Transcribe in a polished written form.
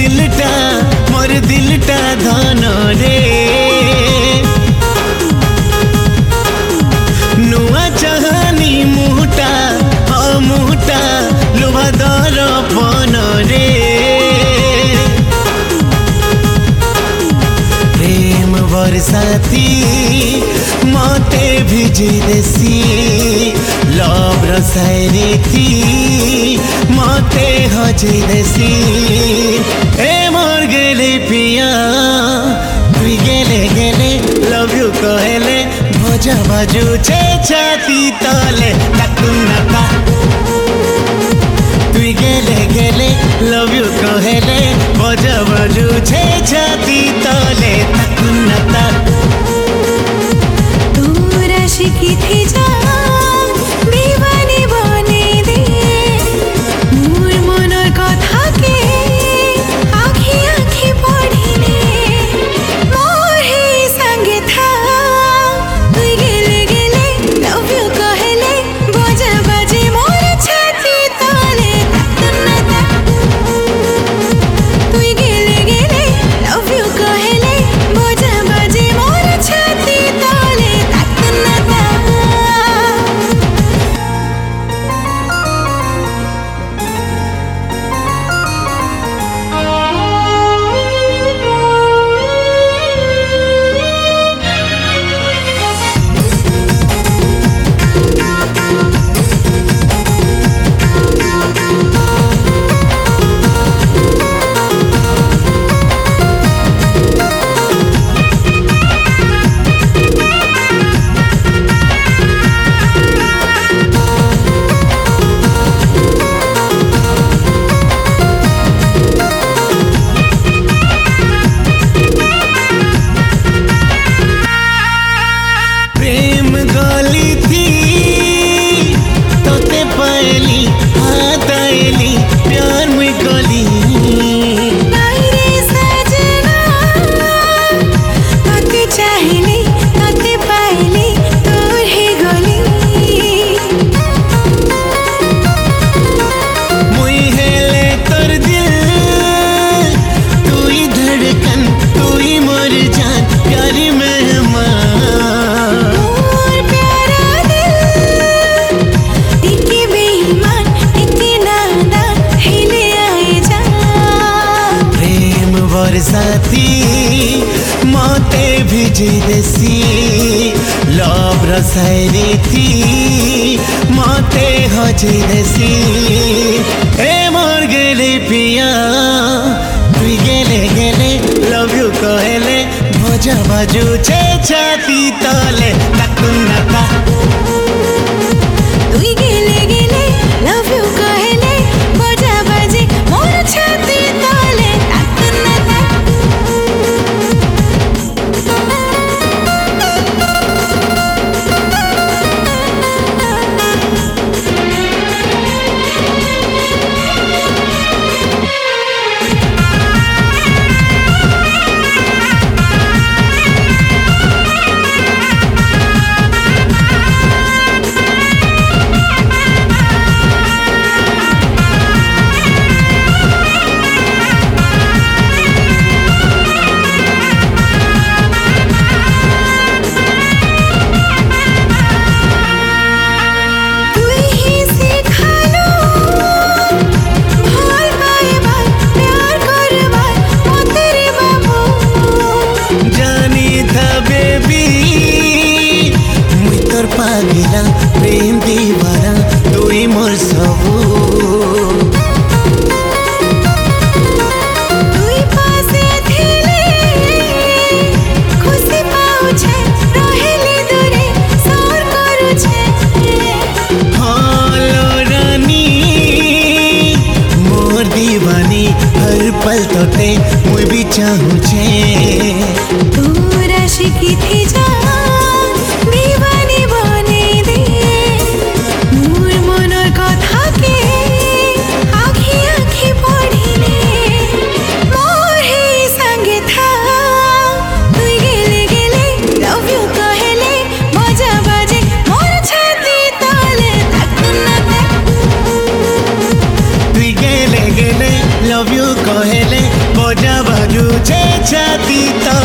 दिलटा धन रे नुआ चाहनी मुहटा मुहटा लुभा दर्पण रे प्रेम बरसाती मते भिजी देसी लव रसायनी थी मते हजे देसी ए मोर गेले पिया तुई गेले गेले लव यू कहले भजा बाजू छे छाती तले ताकुन्नता तुई गेले गेले लव यू कहले भजा बाजू छे छाती तले ताकुन्नता शिखी थी जान दीवानी बने दे मोर मनर कथा के आखी आखी पढ़िले मोर ही संगे था तुई गेले गेले लव यू कहले बजा बाजे मोर छाती तले ताकुन्नता तुई गेले गेले लव यू कहले बजा बाजे मोर छाती तले बरसाती मते भिजी देसी लव रसायनी थी मते हजे देसी ए मोर गेले पिया तुई गेले गेले लव यू कहले भजा बाजू छे छाती तले ताकुन्नता तुई गेले गेले लव यू कहले बजा बाजे मोर छाती तले ताकुन्नता पागिला प्रेम दीवारा तुई मोर सबू तुई पासे थिले खुशी पाउ छे रहेली दूरे सर करू छे हालो रानी मोर दीवानी हर पल तोते मुई भी चाहू छे तोरा शिखी थी जान दीवानी बने दे मोर मनर कथा के आखी आखी पढ़िले मोर ही संगे था तुई गेले गेले लव यू कहले बजा बाजे मोर छाती तले ताकुन्नता तुई गेले गेले लव यू कहले छाती तले।